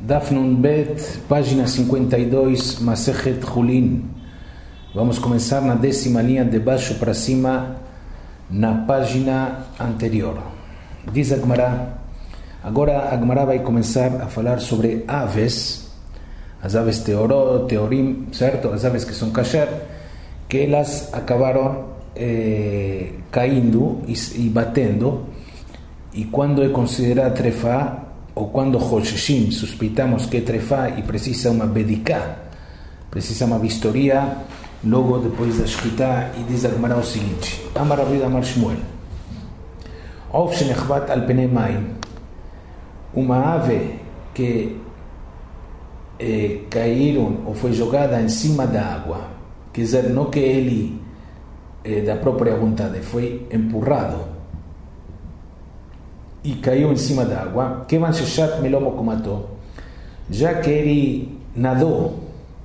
Daf Nun Bet, página 52, Masechet Hulin. Vamos começar na 10ª linha de baixo para cima, na página anterior. Diz a Gemara, agora a Gemara vai começar a falar sobre aves, as aves teorim, certo? As aves que são kasher, que elas acabaram caindo e batendo, e quando é considerada trefá, ou quando Hosheshim suspeitamos que é trefá e precisa uma bediká, precisa uma vistoria, logo depois da shkita, e diz a Gemara o seguinte: Amar Rabi Amar Shmuel, Of shenechvat al penei mayim, uma ave que caíram ou foi jogada em cima da água, quer dizer, não que ele da própria vontade, foi empurrado e caiu em cima da água, que manchechat melomo comatou, já que ele nadou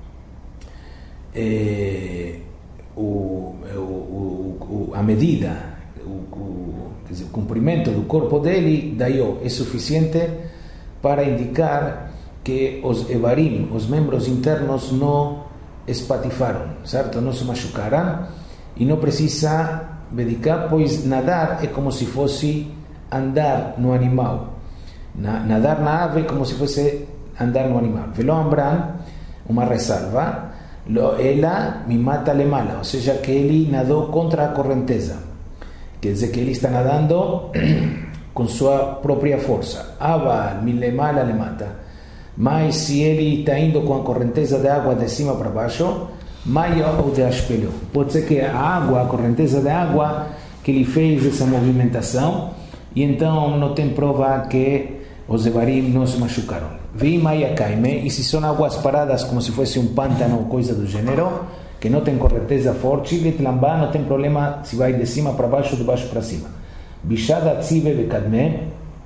a medida, quer dizer, o comprimento do corpo dele, daí é suficiente para indicar que os evarim, os membros internos, não espatifaram, certo? Não se machucaram e não precisa dedicar, pois nadar é como se fosse andar no animal. Nadar na ave como se fosse andar no animal. Velo ambran, uma ressalva, ela me mata lemala, ou seja, que ele nadou contra a correnteza. Quer dizer que ele está nadando com sua própria força. Ava me lemala le mata. Mas se ele está indo com a correnteza de água de cima para baixo, maior ou de espelho. Pode ser que a água, a correnteza de água, que ele fez essa movimentação, e então não tem prova que os evarim não se machucaram. Vi maia caime, e se são águas paradas como se fosse um pântano ou coisa do gênero, que não tem correnteza forte, litlambá não tem problema se vai de cima para baixo ou de baixo para cima. Bishada tzive bekadme,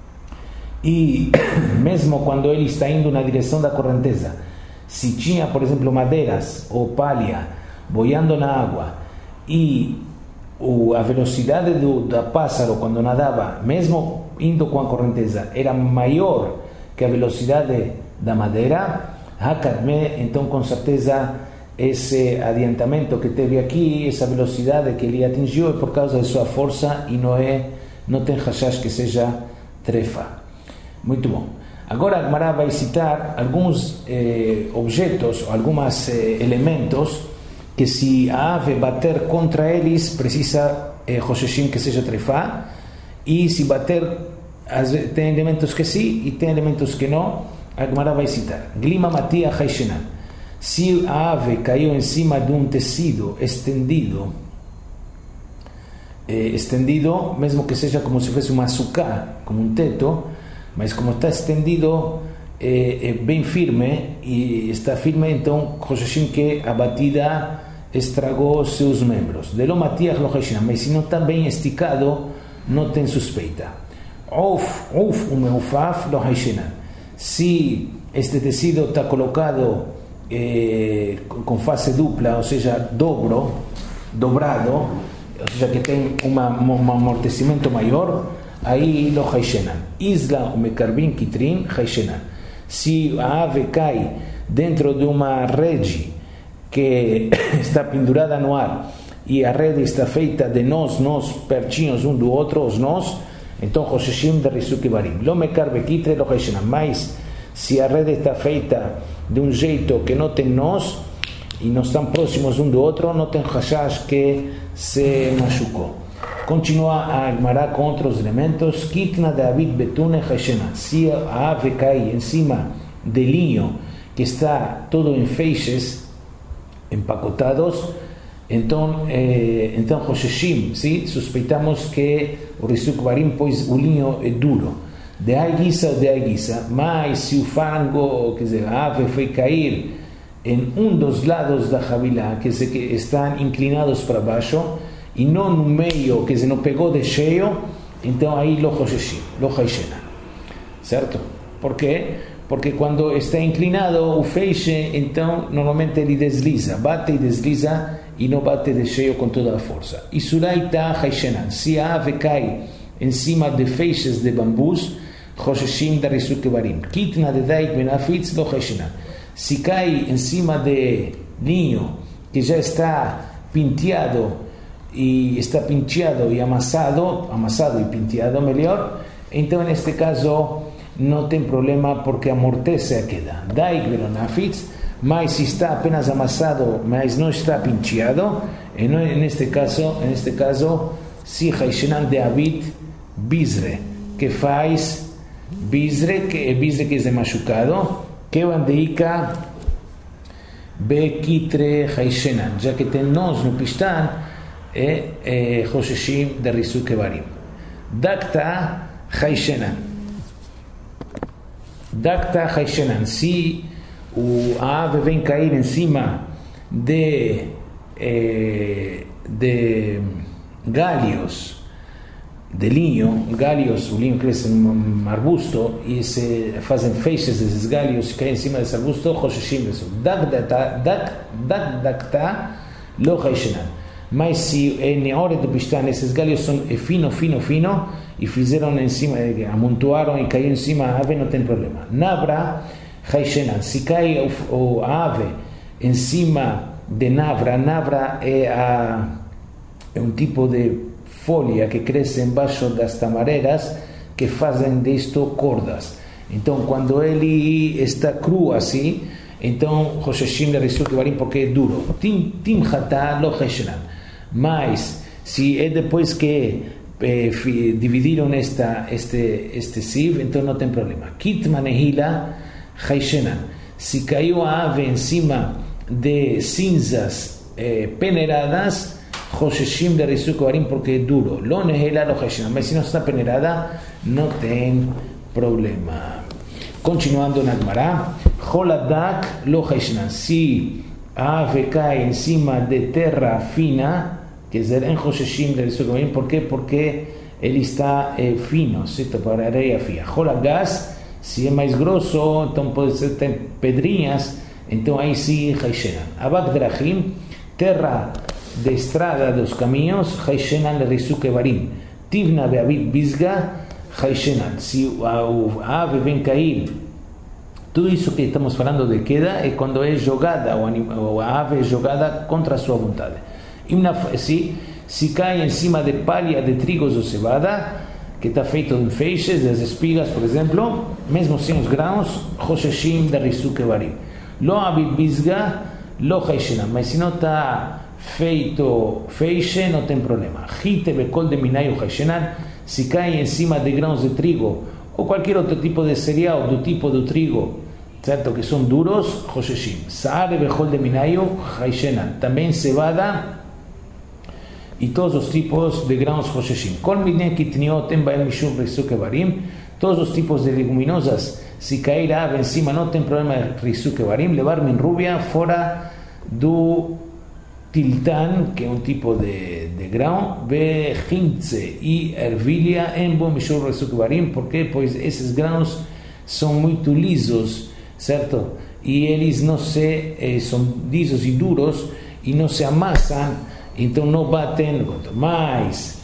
e mesmo quando ele está indo na direção da correnteza, se tinha, por exemplo, madeiras ou palha boiando na água, e a velocidade do pássaro quando nadava, mesmo indo com a correnteza, era maior que a velocidade da madeira, hakadme, então com certeza esse adiantamento que teve aqui, essa velocidade que ele atingiu, é por causa de sua força e não tem hashash que seja trefa. Muito bom. Agora a Gemara vai citar alguns objetos, alguns elementos que se a ave bater contra eles precisa Hosheshim que seja trefá, e se bater tem elementos que sim e tem elementos que não. A Gemara vai citar Glima Matia Haishenan, se a ave caiu em cima de um tecido estendido, mesmo que seja como se fosse uma sucá, como um teto, mas como está estendido, é bem firme, e está firme, então Hosheshim que a batida estragou seus membros. De lo matiach lo Hosheshim, mas se não está bem esticado, não tem suspeita. Uf umeufaf lo Hosheshim, se este tecido está colocado com face dupla, ou seja, dobrado, ou seja, que tem um amortecimento maior, aí lo Hosheshim. Isla umekarbin kitrin Hosheshim. Se a ave cai dentro de uma rede que está pendurada no ar, e a rede está feita de nós pertinhos um do outro, os nós, então Hosheshim de Risuk Varim. Lo mekar bekitre lo Hosheshim. Mas se a rede está feita de um jeito que não tem nós, e não estão próximos um do outro, não tem hashash que se machucou. Continua a Gemara com outros elementos. Kitna David Betune Hashena. Se a ave cai em cima de linho que está todo em feixes empacotados, então Hosheshim, sim, suspeitamos que o Risuk Varim, pois o linho é duro, de aiguisa ou de aiguisa. Mas se o fango, quer dizer, a ave foi cair em um dos lados da Javilá, quer dizer, que estão inclinados para baixo, e não no meio, quer dizer, não pegou de cheio, então aí lo Hosheshim, lo Haishena, certo? Por quê? Porque quando está inclinado o feixe, então normalmente ele desliza, bate e desliza, e não bate de cheio com toda a força. Isso lá está Haishena. Se a ave cai em cima de feixes de bambus, Hosheshim de Risuk Evarim. Kitna de Daik Benafitz lo Haishenan. Si cae encima de niño que ya está pinteado y amasado y pinteado mejor, entonces en este caso no tem problema porque amortece a queda. Daik Benafitz, mas si está apenas amasado, mas no está pincheado, en este caso, si Haishenan de Abit Bizre, que faz Bizre, que es de machucado, que bandeika Bekitre Haishenan, ya que tenemos no Pishtan, Hosheshim de Risuk Evarim. Dakta Haishenan. Si a ave ven cair encima de galios de linho, o linho crece en un arbusto y se hacen feixes de esos galios y caen encima de ese arbusto, Hosheshim eso. Dakta lo Haishenan. Mas si en hora de Pishtan esos galios son fino y fizeron encima, amontoaron y cayó encima a ave, no tem problema. Nabra Haishenan. Si cae o ave encima de Nabra es un tipo de folia que crece embaixo das tamareiras que fazem disto cordas. Então, quando ele está cru assim, então Hosheshim de Risuk Evarim porque é duro. Tim Hatá lo Haishenan. Mas, se é depois que dividiram este siv, então não tem problema. Kit Manehila Haishenan. Se caiu a ave em cima de cinzas peneiradas, Hosheshim de Risuk Evarim porque es duro. Lo Nehela lo Haishenan. Mas si no está peneirada, no tem problema. Continuando en Agmará, Holadak lo Haishenan. Si a ave cae encima de terra fina, que es en Hosheshim de Risuk Evarim, ¿por qué? Porque él está fino, ¿cierto? Para areia fina. Holagas, si es más grosso, entonces puede ser pedrinhas, entonces ahí sí Haishenan. Abak Drahim, terra de estrada dos caminhos, Haishenan de Risuk Evarim. Tivna beavit bisga, Haishenan. Si a ave ven cair, tudo isso que estamos falando de queda é quando é jogada, ou a ave é jogada contra a sua vontade. Se cai em cima de palha de trigos ou cevada, que está feito de feixes, das espigas, por exemplo, mesmo sem os grãos, Hosheshim de Risuk Evarim. Lo avit bisga, lo Haishenan. Mas se não está feito feixe, não tem problema. Hite bekol de minayu Haishenan. Se cai em cima de grãos de trigo ou qualquer outro tipo de cereal do tipo do trigo, certo, que são duros, Hosheshim. Saare bekol de minayu Haishenan. Também cevada e todos os tipos de grãos Hosheshim. Kol minei kitniot em bael mishum Risuk Evarim. Todos os tipos de leguminosas, se cair a ave em cima, não tem problema Risuk Evarim. Levar min rubia fora do tiltan, que é um tipo de grão, vejintze e ervilha em bom mishur Risuk Evarim, porque pois esses grãos são muito lisos, certo? E eles não são lisos e duros e não se amassam, então não batem. Quanto mais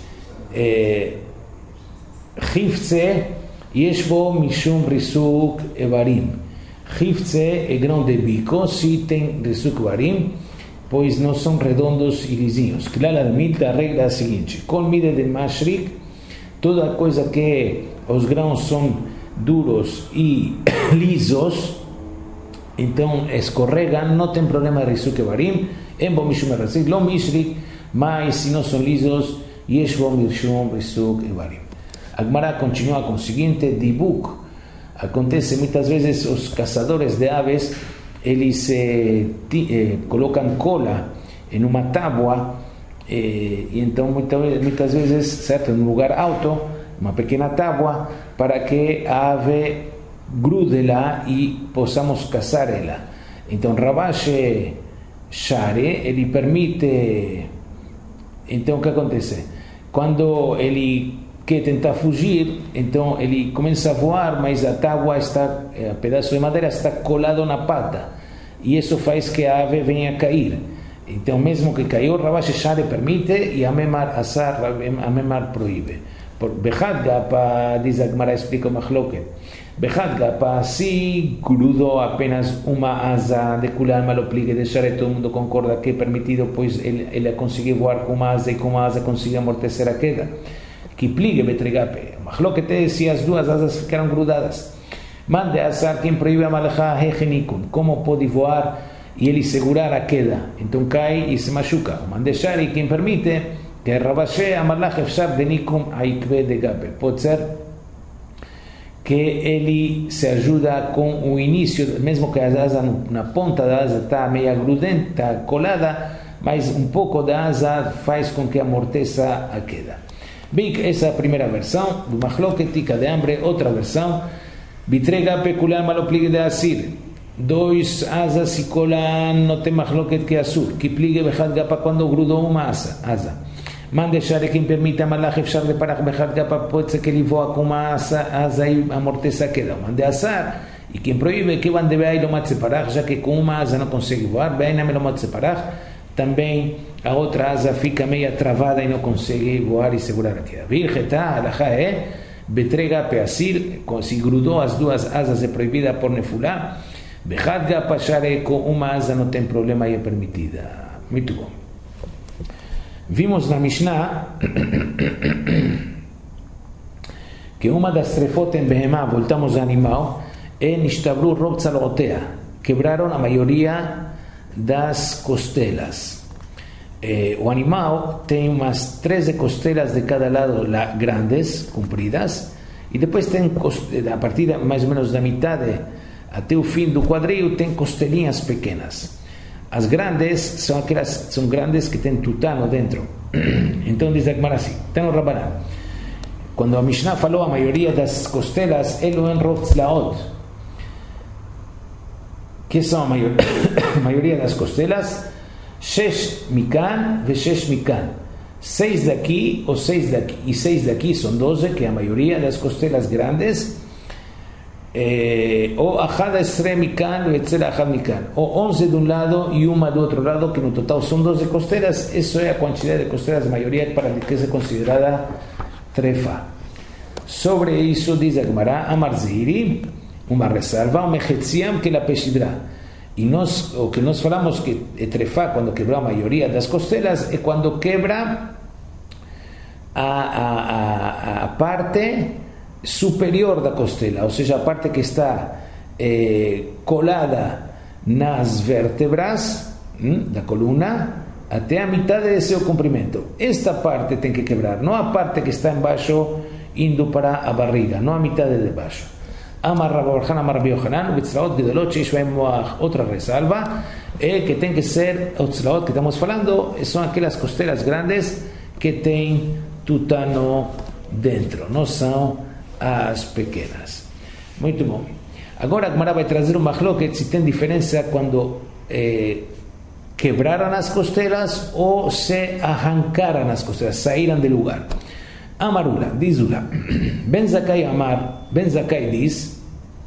chifze, yeshbo mishum Risuk Evarim. Chifze é grão de bico, se tem Risuk Evarim, pois não são redondos e lisinhos. Claramente a regra é a seguinte: com mide de mashrik, toda coisa que os grãos são duros e lisos, então escorregam, não tem problema de Risuk Evarim, em bom mishum Risuk, lo mishrik, mas se não são lisos, yesh bom mishum Risuk Evarim. A Gemara continua com o seguinte dibuk. Acontece muitas vezes os caçadores de aves, eles colocam cola em uma tábua e então muitas vezes, certo, em um lugar alto, uma pequena tábua, para que a ave grude lá e possamos caçar ela. Então Rabashi Share, ele permite. Então o que acontece? Quando ele quer tentar fugir, então ele começa a voar, mas a tábua está, pedaço de madeira está colado na pata, e isso faz que a ave venha a cair. Então mesmo que caiu, Rabashi Share permite e Amemar Asar, Amemar proíbe. Bejat Gapa, dice Agmara, explica Mahloket. Bejat Gapa, si grudó apenas una asa de Kulalma lo pligue de Share, todo el mundo concorda que es permitido, pues él consigue voar con una asa y con una asa consigue amortecer a queda. Que pligue Betregape. Mahloket decía las dos asas ficaron grudadas. Mande a Azar quien prohíbe a Malajá Hegenikun. ¿Cómo puede voar y él asegurar a queda? Entonces cae y se machuca. Mande Shari quien permite que Rabashe a Malaj Efshar de Nikum Aikve de Gape. Puede ser que ele se ajuda com o início, mesmo que a asa na ponta da asa está meia grudenta, colada, mas um pouco da asa faz com que amorteça a queda. Bem, essa é a primeira versão do Mahloket, tica de hambre. Outra versão, Bitrega peculiar malopligue de Asir, dois asas e colan, não tem Mahloket que Asur, que pligue Bejat Gapa quando grudou uma asa. Mande Share quem permite a Malach Efshar de Parach Bejat Gapa, pode ser que ele voa com uma asa e amorteça a queda. Mande Azar, e quem proíbe que van de Beai lo Matze Parach, já que com uma asa não consegue voar, Beai não lo Matze Parach, também a outra asa fica meia travada e não consegue voar e segurar a queda. Virgeta, alajá é, Betrega Peasir, se grudou as duas asas é proibida por Nefulá, Bejat Gapa Share com uma asa não tem problema e é permitida. Muito bom. Vimos na Mishnah que uma das trefot em Behemá, voltamos ao animal, é Nishtabru Rob Tzalotea, quebraram a maioria das costelas. O animal tem umas 13 costelas de cada lado grandes, compridas, e depois tem, a partir mais ou menos da metade até o fim do quadril, tem costelinhas pequenas. As grandes são aquelas grandes que tem tutano dentro. Então diz a Gemara assim, tem o Rabanan. Quando a Mishnah falou a maioria das costelas, ele é Rov Tzlaot. Que são a maioria das costelas? 6 mikan e 6 mikan. 6 daqui ou 6 daqui. E 6 daqui são 12, que é a maioria das costelas grandes. Ou Ahad Esre mikan e Tzela Ahad mikan. Ou 11 de um lado e uma do outro lado, que no total são 12 costelas. Isso é a quantidade de costelas, a maioria para que seja considerada trefa. Sobre isso diz a Gemara, Amar Zihiri, uma ressalva, o Mechetziam que la Peshidra. E o que nós falamos que é trefa quando quebrou a maioria das costelas, é quando quebra a parte superior da costela, ou seja, a parte que está colada nas vértebras da coluna até a metade de seu comprimento. Esta parte tem que quebrar, não a parte que está embaixo indo para a barriga, não a metade de baixo. Amar Rabbi Yochanan, Amar Rabbi Yochanan, Betzlaot Gedolot Sheish Behem Moach. Outra ressalva é que tem que ser o tzlaot que estamos falando, são aquelas costelas grandes que tem tutano dentro, não são as pequenas. Muito bom. Agora a Gemara vai trazer um machloket se tem diferença quando quebraram as costelas ou se arrancaram as costelas, saíram do lugar. Amarula, diz Ula. Ben Zakai Amar, Ben Zakai diz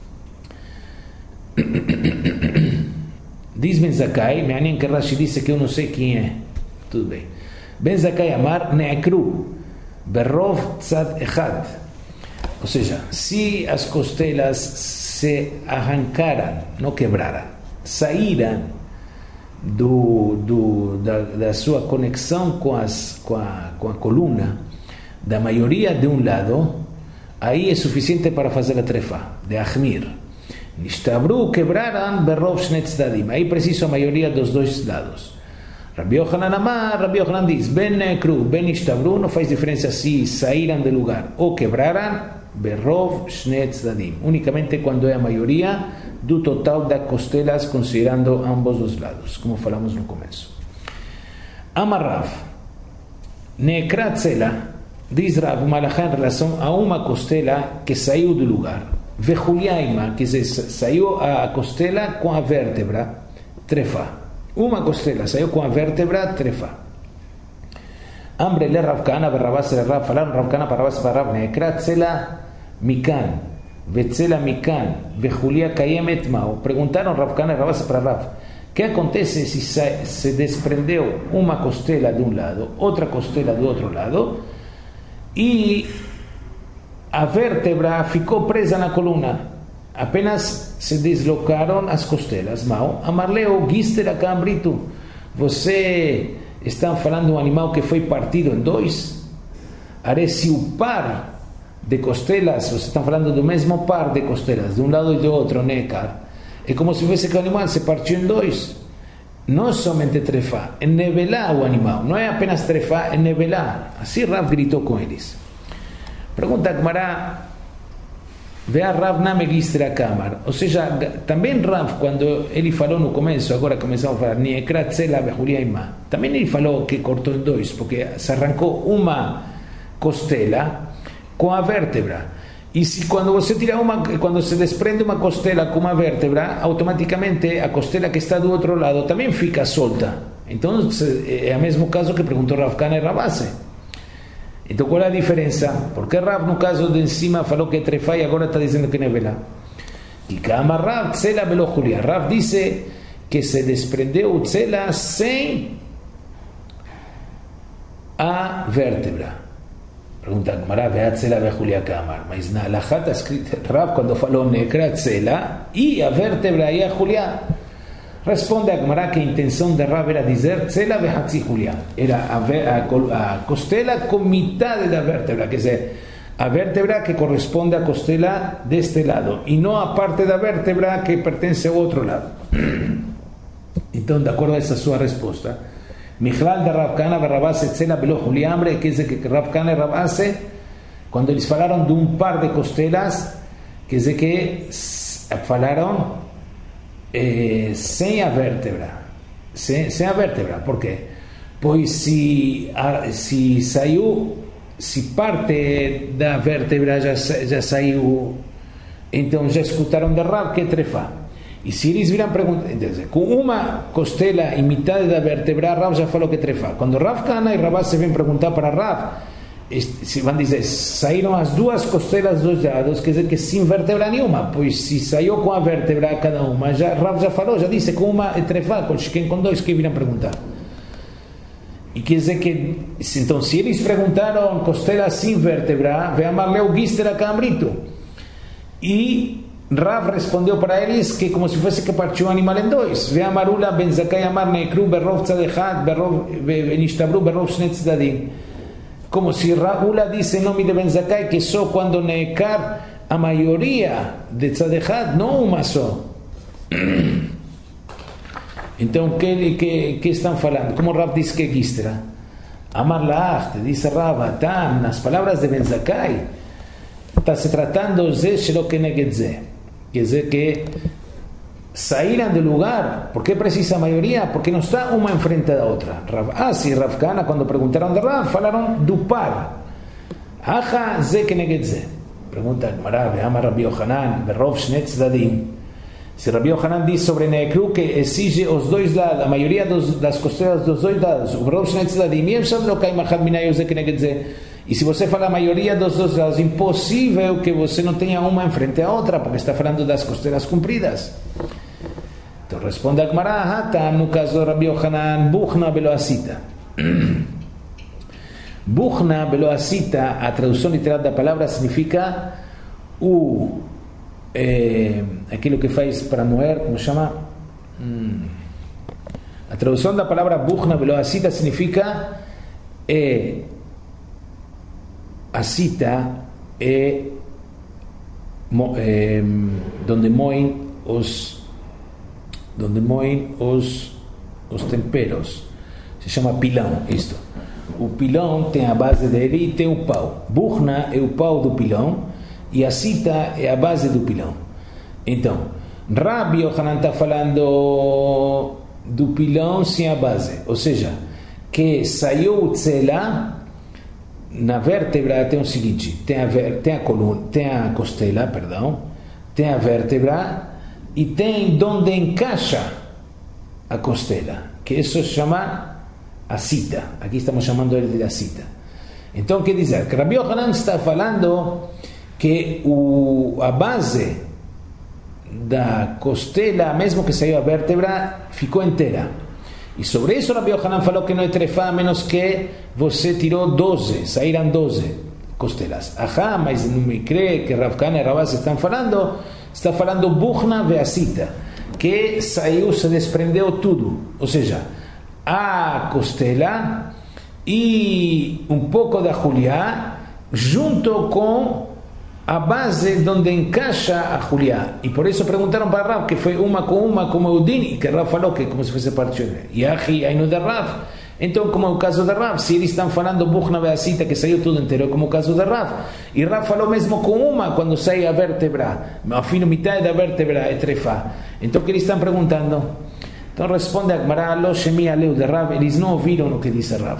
Ben Zakai, me que Rashi disse que eu não sei quem é. Tudo bem. Ben Zakai Amar, Ne'ekru, Berrov Tzad Echad. Ou seja, se as costelas se arrancaram, não quebraram, saíram da sua conexão com a coluna, da maioria de um lado, aí é suficiente para fazer a trefa, de Achmir. Nishtabru, quebraram, Berrov Shnei Tzdadim. Aí preciso a maioria dos dois lados. Rabbi Yochanan Amar, Rabbi Yochanan diz, Ben Ne'ekru, Ben Nishtabru, não faz diferença se saíram do lugar ou quebraram, Berrov Shnei Tzdadim. Unicamente quando é a maioria do total das costelas, considerando ambos os lados, como falamos no começo. Amar Rav, Ne'ekra Tzela, diz Rav, uma alahá em relação a uma costela que saiu do lugar. Vechuliaima, que saiu a costela com a vértebra, trefa. Uma costela saiu com a vértebra, trefa. Ambre le Rav Kana, Barrabás le Rav, falaram Rav Kana, Barrabás Barrab, Ne'ekra Tzela mikan, Vetzela mikan, Vechulia kayemet mao. Perguntaram Rav Kana e Barrabás para Rav, o que acontece se se desprendeu uma costela de um lado, outra costela do outro lado, e a vértebra ficou presa na coluna, apenas se deslocaram as costelas. Mal, amarleo, gistera cambrito, você está falando de um animal que foi partido em dois? Are, se o par de costelas, você está falando do mesmo par de costelas, de um lado e do outro, nekar, é como se fosse que o animal se partiu em dois. Não é somente trefar, é nevelar o animal, não é apenas trefar, é nevelar. Assim Rav gritou com eles. Pergunta a Gemara, vê a Rav na megistra kamar, ou seja, também Rav, quando ele falou no começo, agora começamos a falar, niekra tzela bejuliaima, também ele falou que cortou em dois, porque se arrancou uma costela com a vértebra. E se quando você tira quando se desprende uma costela com uma vértebra, automaticamente a costela que está do outro lado também fica solta. Então é o mesmo caso que perguntou Rav Kana e Ravase. Então qual é a diferença? Porque Rav no caso de cima falou que é trefá e agora está dizendo que nevela. E Kama Rav tzela belo julia. Rav disse que se desprendeu o tzela sem a vértebra. Pergunta Gemara, vea tzela ve Julia Kamar, mas na alajá está escrito Rav quando falou nekra tzela e a vértebra e a Julia. Responde a Gemara que a intenção de Rav era dizer tzela ve hatzi Julia, era a costela com metade da vértebra, quer dizer, a vértebra que corresponde à costela deste lado e não a parte da vértebra que pertence ao outro lado. Então, de acordo a essa sua resposta, Michlal de Rav Kana e Ravase tzela belo juliambre, quer dizer que Rav Kana e Ravase, quando eles falaram de um par de costelas, quer dizer que falaram sem a vértebra. Sem a vértebra, por quê? Pois se saiu, se parte da vértebra já saiu, então já escutaram de Rav que é trefá. E se eles viram perguntar, com uma costela e metade da vértebra, Rav já falou que trefa. Quando Rav Kana e Ravase vêm perguntar para Rav, se vão dizer, saíram as duas costelas dos lados, quer dizer que sem vértebra nenhuma, pois se saiu com a vértebra cada uma, Rav já falou, já disse, com uma é trefa, com dois que viram perguntar. E quer dizer que, então, se eles perguntaram costela sem vértebra, vem a Marleu Gistera Cambrito. E Rav respondeu para eles que como se fosse que partiu o animal em dois. Ve amarula ben zakai amar neikru berrov tzadechat benishtabru berrov shnei tzadim. Como se Ula disse em nome de Ben Zakai que só quando neikar a maioria de tzadechat, não uma só. Então, o que estão falando? Como Rav disse que é Gistra? Amar la'ach, disse Rav, nas palavras de Ben Zakai, está se tratando de shelo keneged ze. Quer dizer que saíram do lugar. ¿Por qué precisa maioria? Porque não está uma em frente da outra. E Rav Kana, quando perguntaram de Rav, falaram do par. Acha ze keneged ze. Pergunta a Gemara, ve'amar Rabbi Yochanan, berrov shnei tzadim. Se Rabbi Yochanan diz sobre Neekru que exige os dois lados, a maioria das costelas dos dois lados, o berrov shnei tzadim, e ele não cai machad minayu ze keneged ze. E se você fala a maioria dos dois lados, impossível que você não tenha uma em frente à outra, porque está falando das costelas compridas. Então responde a Gemara, Hatam, no caso do Rabbi Yochanan, Buchna Beloasita. Buchna Beloasita, a tradução literal da palavra significa aquilo que faz para moer, como chama? A tradução da palavra Buchna Beloasita significa a cita é onde moem os temperos. Se chama pilão isto. O pilão tem a base dele e tem o pau. Buchna é o pau do pilão e a cita é a base do pilão. Então, Rabbi Yochanan está falando do pilão sem a base, ou seja, que saiu o tzela. Na vértebra tem o seguinte, tem a coluna, tem a costela, perdão, tem a vértebra e tem onde encaixa a costela, que isso se chama a cita. Aqui estamos chamando ele de a cita. Então quer dizer que Rabbi Yochanan está falando que a base da costela, mesmo que saiu a vértebra, ficou inteira. E sobre isso Rabbi Yochanan falou que não é trefá a menos que você tirou 12, saíram 12 costelas. Ajá, mas não me crê que Rav Kahana e Rabás está falando buchna veacita, que saiu, se desprendeu tudo, ou seja, a costela e um pouco da juliá, junto com a base onde encaixa a juliá. E por isso perguntaram para Rav, que foi uma como o Din, e que Rav falou que como se fosse partido. E aí no da Rav. Então, como é o caso da Rav, se eles estão falando buchna veacita, que saiu tudo inteiro, como o caso da Rav, e Rav falou mesmo com uma, quando sai a vértebra, afino metade da vértebra é trefá. Então, o que eles estão perguntando? Então, responde a Gemara, lo shemi aleu de Rav, eles não ouviram o que disse Rav.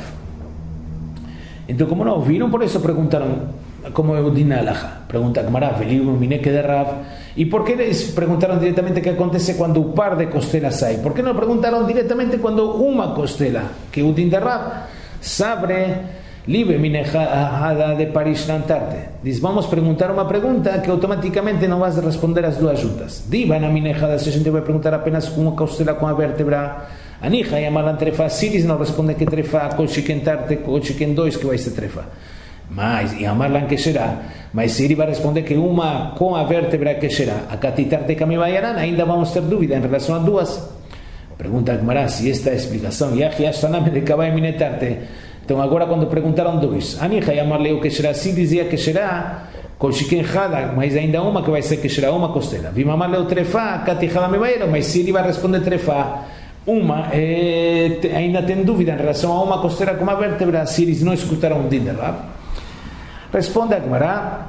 Então, como não ouviram, por isso perguntaram, como é o din halacha. Pergunta a Gemara, velibro mineque de Rav. E por que eles perguntaram diretamente o que acontece quando o par de costelas sai? Por que não perguntaram diretamente quando uma costela, que o din de Rav, sabe, libre minejada de Paris na Antarte. Diz, vamos perguntar uma pergunta que automaticamente não vais responder as duas juntas. Diva na minejada, se a gente vai perguntar apenas com uma costela com a vértebra, anija e amalan trefa, se eles não respondem que trefa, com chiquentarte, com chiquen 2 que vai ser trefa. Mas, e amarlan que será, mas se ele vai responder que uma com a vértebra que será, a catitarte que me vaiarán, ainda vamos ter dúvida em relação a duas. Pergunta a Gemara se esta é a explicação, e aqui está na de cabai minetarte. Então agora quando perguntaram dois, anija e amarle o que será, se dizia que será, com chiquenjada, mas ainda uma que vai ser que será uma costela. Vi amarle o trefa, catijada me vaiarán, mas se ele vai responder trefa, uma, ainda tem dúvida em relação a uma costela com uma vértebra, se eles não escutaram o din de Rav. Responde a Gemara,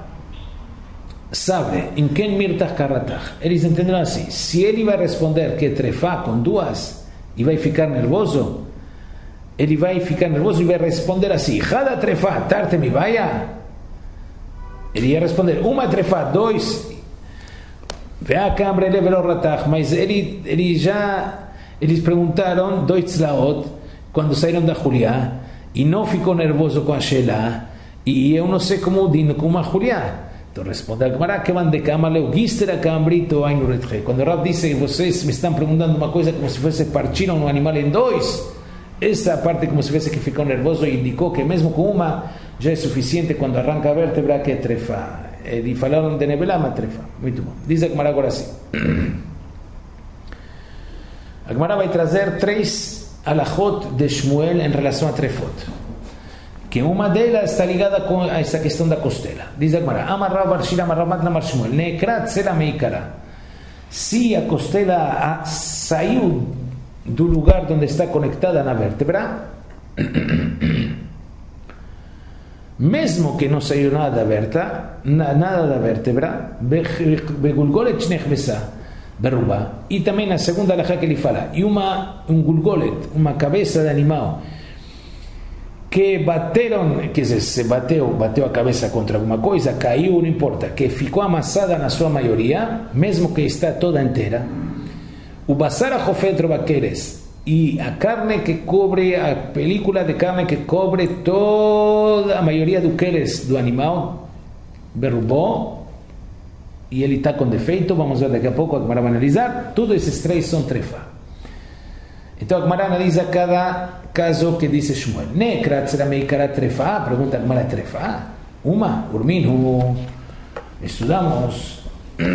sabe, em quem mirtach karatach? Eles entenderam assim, se ele vai responder que trefá com duas e vai ficar nervoso, ele vai ficar nervoso e vai responder assim, cada trefá, tarte mi vaya. Ele ia responder, uma trefá, 2, vea câmara, ele verá o ratach, mas eles perguntaram, 2 tzlaot, quando saíram da Juliá, e não ficou nervoso com a Shelah, e eu não sei como dino com uma Juliá. Então responde a Gemara que van de cama leu gistera cambrito aí no retre. Quando o Rav disse que vocês me estão perguntando uma coisa como se fosse partiram um animal em 2, essa parte como se fosse que ficou nervoso e indicou que mesmo com uma já é suficiente quando arranca a vértebra que é trefa. E falaram de nevelá, mas trefa. Muito bom. Diz a Gemara agora assim. A Gemara vai trazer 3 alachot de Shmuel em relação a trefot, que uma delas está ligada com essa questão da costela. Diz a Gemara, Amarra Barshira Marramat Namar Shmuel, Nekrat Sera Meikara. Se a costela saiu do lugar onde está conectada na vértebra, mesmo que não saiu nada da vértebra, Begulgolet Shnech Besa, Berruba. E também na segunda alahá que ele fala, e um gulgolet, uma cabeça de animal, que bateram, quer dizer, se bateu a cabeça contra alguma coisa, caiu, não importa, que ficou amassada na sua maioria, mesmo que está toda inteira, o basar ajofetro baqueres, e a carne que cobre, a película de carne que cobre toda a maioria do queres do animal, derrubou, e ele está com defeito, vamos ver daqui a pouco, a Gemara vai analisar, todos esses 3 são trefa. Então a Gemara analisa cada caso que disse Shmuel. Nekrat será meikara trefa? Pergunta a Gemara, trefa? Uma, urminu, estudamos.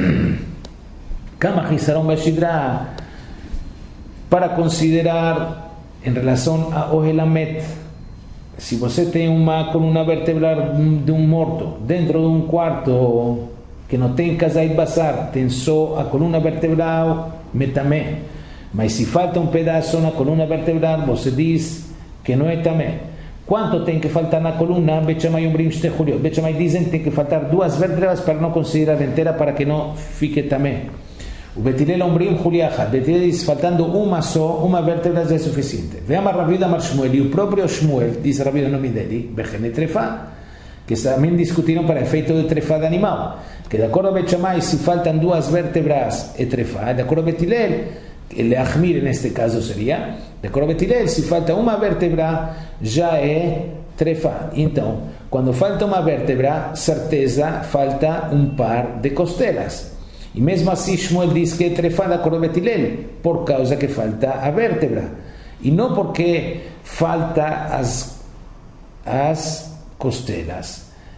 Kama Hisaron Bashidra, para considerar em relação a Ohelamet, se você tem uma coluna vertebral de um morto dentro de um quarto que não tem Kazait Basar, tem só a coluna vertebral metamé, mas se falta um pedaço na coluna vertebral, você diz que não é tamé. Quanto tem que faltar na coluna? Bet Shammai Umbrim Shte Juliot. Bet Shammai dizem que tem que faltar 2 vértebras para não considerar inteira, para que não fique tamé. O Bet Hillel Umbrim Juliachad. Bet Hillel diz faltando uma só, uma vértebra já é suficiente. Veamos Rav Yehuda Amar Shmuel, e o próprio Shmuel, diz Rav Yehuda o nome dele, Bechene Trefa, que também discutiram para efeito de trefa de animal, que de acordo a Bet Shammai, se faltam 2 vértebras é trefa, de acordo a Bet Hillel, ele Achmir neste caso seria, de acordo a Bet Hillel, se falta uma vértebra já é trefa. Então, quando falta uma vértebra, certeza falta um par de costelas. E mesmo assim Shmuel diz que é trefa de acordo a Bet Hillel, por causa que falta a vértebra, e não porque falta as costelas.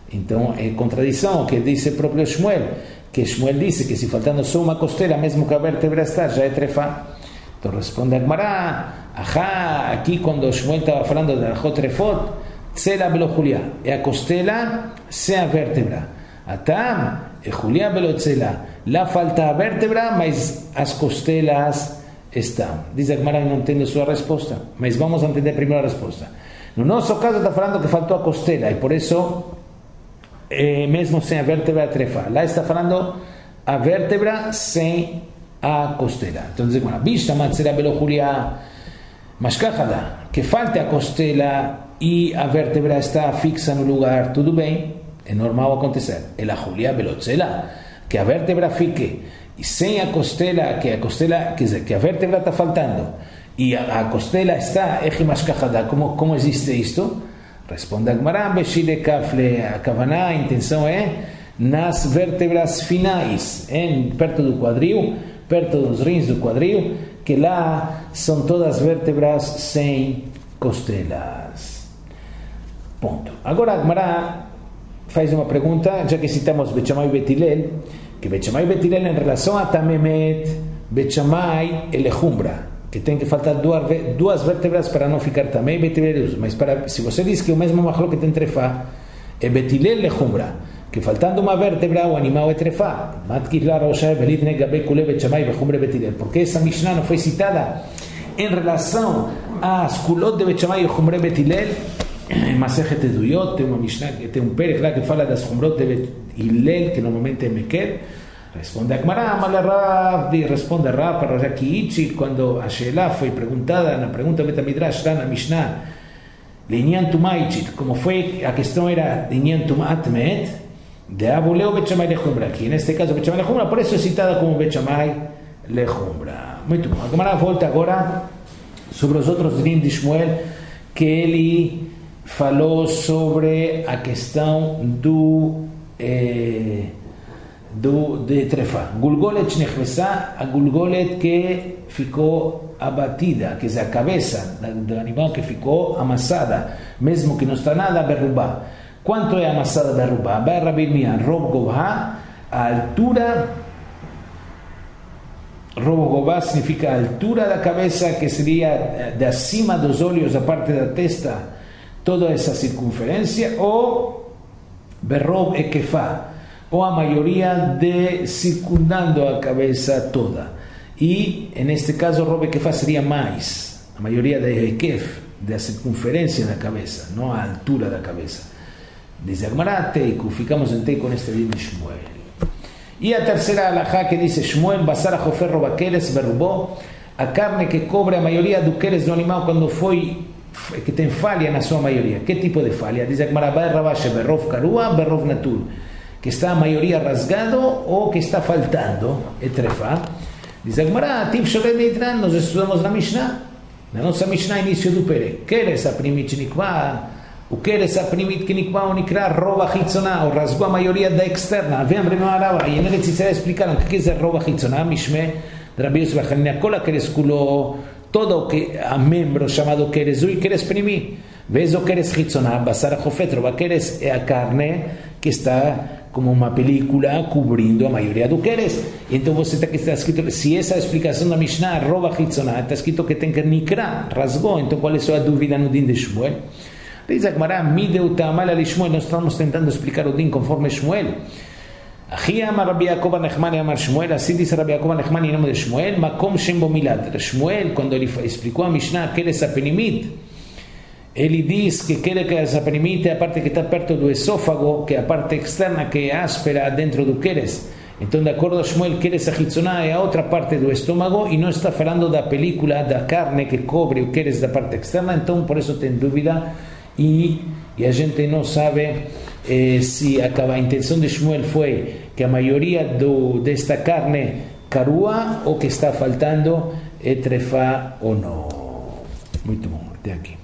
Então é contradição que dice o próprio Shmuel, que Shmuel disse que se faltando só uma costela, mesmo que a vértebra está, já é trefá. Então responde a Gemara, aqui quando Shmuel estava falando de Arachot Trefot, tzela belo Julia, é a costela sem a vértebra. Atam, é Julia belo tzela, lá falta a vértebra, mas as costelas estão. Diz a Gemara, não entendo sua resposta, mas vamos entender primeiro a resposta. No nosso caso está falando que faltou a costela, e por isso, mesmo sem a vértebra, é trefá. Lá está falando a vértebra sem a costela. Então diz a Gemara, vista matzera belo Julia, mas que falte a costela e a vértebra está fixa no lugar, tudo bem, é normal acontecer. Ela Julia belo tzela, que a vértebra fique, e sem a costela, quer dizer, que a vértebra está faltando, e a costela está, como existe isto? Responde a Gemara, Beshile Kafle, a Kavaná, a intenção é nas vértebras finais, perto do quadril, perto dos rins do quadril, que lá são todas vértebras sem costelas. Ponto. Agora a Gemara faz uma pergunta, já que citamos Bet Shammai e Bet Hillel, que Bet Shammai e Bet Hillel em relação a Tamemet, Bet Shammai e Lechumbra, que tem que faltar duas vértebras para não ficar Tamei, Bet Hillel, mas se você diz que o mesmo machlok tem trefá, é Bet Hillel e Lechumbra, que faltando uma vértebra o animal é trefá. Porque essa Mishnah não foi citada em relação às kulot de Bet Shammai e Chumre Bet Hillel. Em Masechet Eduyot tem uma Mishnah, tem um perek lá que fala das Chumrot de Bet Hillel, que normalmente é Mekel. Responde a Gemara, responde Rav para Rav Kiichi, quando a Sheila foi perguntada, na pergunta Betamidrash lá na Mishnah, Linyan Tumaichit, como foi, a questão era Linyan Tumatmet, de Abuleu Bet Shammai Lechumbra, que neste caso Bet Shammai Lechumbra, por isso é citada como Bet Shammai Lechumbra. Muito bom. A Gemara volta agora sobre os outros dinim de Shmuel, que ele falou sobre a questão de trefá. Gulgolet Shnechvesa, a Gulgolet que ficou abatida, que é a cabeça do animal que ficou amassada, mesmo que não está nada, berrubá. Quanto é amassada berrubá? Berrabirmian, rob gová, a altura. Robo gová significa a altura da cabeça, que seria de acima dos olhos, a parte da testa, toda essa circunferência, ou berrob ekefá, ou a maioria de circundando a cabeça toda. E, neste caso, rob ekefá seria mais, a maioria de ekef, da circunferência da cabeça, não a altura da cabeça. Diz a Gemara, teiku, ficamos em teiku neste livro de Shmuel. E a terceira alahá que diz Shmuel, basar a jofer robaqueres berrubó, a carne que cobre a maioria do queres do animal quando foi, que tem falha na sua maioria. Que tipo de falha? Diz a Gemara, berrabashe berrov karua, berrov natur, que está a maioria rasgado ou que está faltando, é trefá. Diz a Gemara, tiv shovet mitran, nós estudamos na Mishnah, na nossa Mishnah, início do Pere, queres a primit nikva, o queres a primit que nikva o nikra roba hitzoná, ou rasgou a maioria da externa. Vem abrir uma araba, e nele se explicaram o que é roba hitzoná, mishme, Rabi Yosef Hanina, cola queres culo, todo o que a membro chamado queres, e queres primir. Vês o queres hitzoná, basar a jofet, roba queres é a carne que está como uma película cobrindo a maioria do queres. Então você está escrito, se essa explicação da Mishnah, roba hitzoná, está escrito que tem que nikra, rasgou, então qual é a sua dúvida no din de Shmuel? Diz a Gemara, mideu ta'amal ali Shmuel, nós estamos tentando explicar o din conforme Shmuel. Ahi amar Rabbi Yaakov Nechmani amar Shmuel, assim diz Rabbi Yaakov Nechmani em nome de Shmuel, makom shem bo milad. Shmuel, quando ele explicou a Mishnah, queres apenimit, ele diz que queres apenimit é a parte que está perto do esófago, que é a parte externa que é áspera dentro do queres. Então, de acordo a Shmuel, queres a hitzoná é a outra parte do estômago e não está falando da película, da carne que cobre o queres da parte externa, então por isso tem dúvida. E a gente não sabe se a intenção de Shmuel foi que a maioria desta carne carua ou que está faltando é trefá ou não. Muito bom, até aqui.